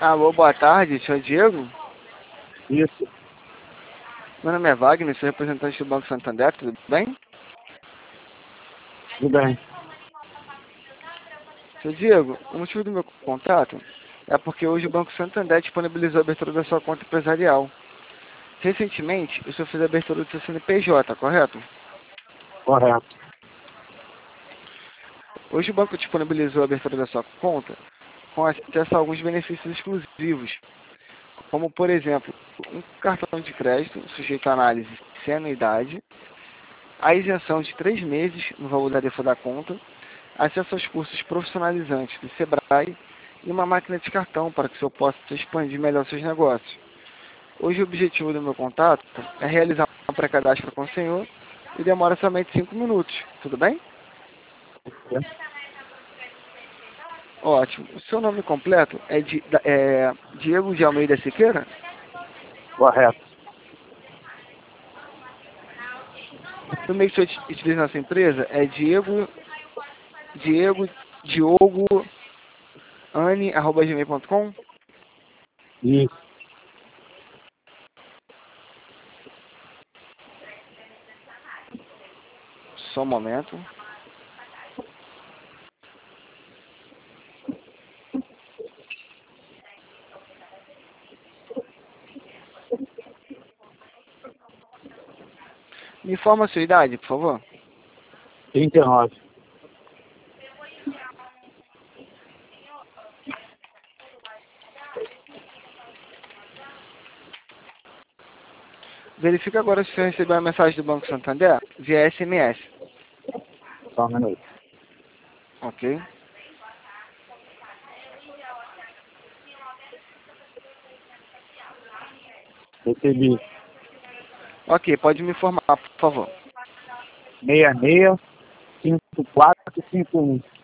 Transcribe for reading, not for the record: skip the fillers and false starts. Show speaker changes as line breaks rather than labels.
Alô, boa tarde, senhor Diego.
Isso,
Meu nome é Wagner, sou representante do Banco Santander, tudo bem?
tudo bem.
Senhor Diego, o motivo do meu contato é porque hoje o Banco Santander disponibilizou a abertura da sua conta empresarial. Recentemente, o senhor fez a abertura do seu CNPJ, correto?
Correto.
Hoje o banco disponibilizou a abertura da sua conta com acesso a alguns benefícios exclusivos, como, por exemplo, um cartão de crédito sujeito à análise sem anuidade, a isenção de 3 meses no valor da tarifa da conta, acesso aos cursos profissionalizantes do Sebrae e uma máquina de cartão para que o senhor possa expandir melhor seus negócios. Hoje o objetivo do meu contato é realizar um pré-cadastro com o senhor e demora somente 5 minutos, tudo bem? Ótimo. O seu nome completo é Diego de Almeida Siqueira?
Correto.
O e-mail que o senhor utiliza na sua empresa é diegoane@gmail.com?
Isso.
Só um momento. Me informa a sua idade, por favor.
39.
Verifica agora se o senhor recebeu a mensagem do Banco Santander via SMS.
Só um minuto.
Ok?
Recebi
Ok, pode me informar, por favor.
665451.